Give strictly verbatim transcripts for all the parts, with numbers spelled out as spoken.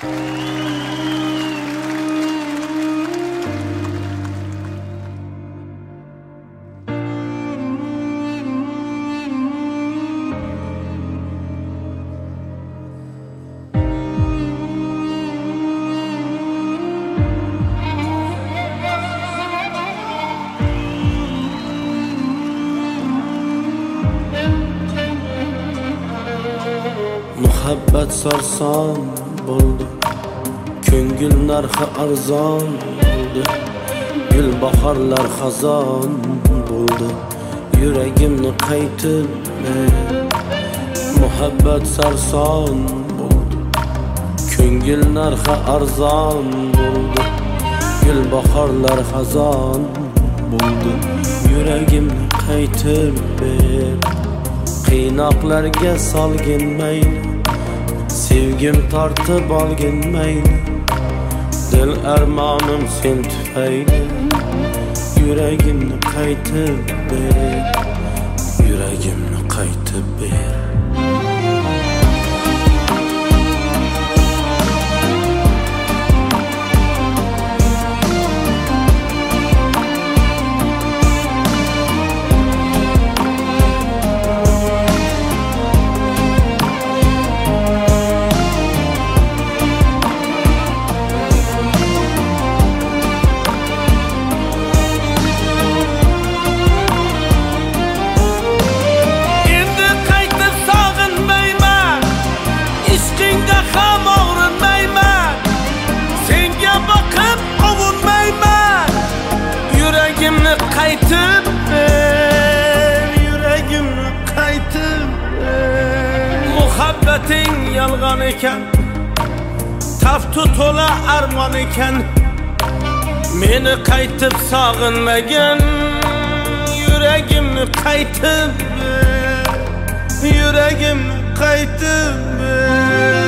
Muhabbat sarson bo'ldi, ko'ngil narxi arzon bo'ldi, gul bahorlar xazon bo'ldi, yuragimni qaytib ber. Muhabbat sarson bo'ldi, ko'ngil narxi arzon bo'ldi, gul bahorlar xazon bo'ldi, yuragimni qaytib ber. Qiynoqlarga solgin mayli, sevgim tortib olgin mayli, dil armonim sen tufayli, yuragimni qaytib ber, yuragimni qaytib ber. Yuragimni qaytib ber, yuragimni qaytib ber. Muhabbating yolg'on ekan, taftu to'la armon ekan, meni qaytib sog'inmagan, yuragimni qaytib ber, yuragimni qaytib ber.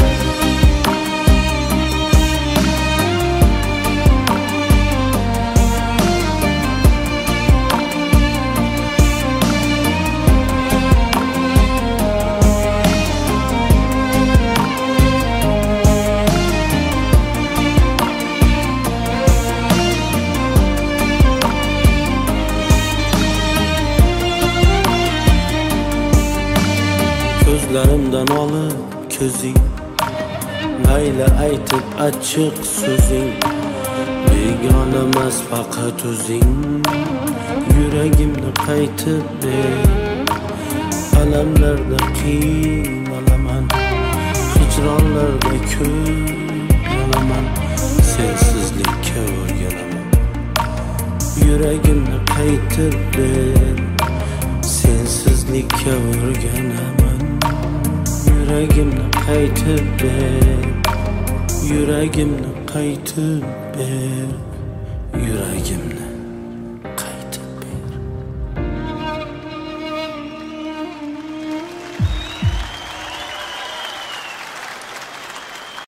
Ko'zlarimdan olib ko'zing, mayli aytib achchiq so'zing, begona emas faqat o'zing, yuragimni qaytib ber. Alamlarda qiynalaman, hijronlarda ko'p yolaman, sensizlikka o'rganaman, yuragimni qaytib ber, sensizlikka o'rganaman, yuragimni qaytib ber, yuragimni qaytib ber, yuragimni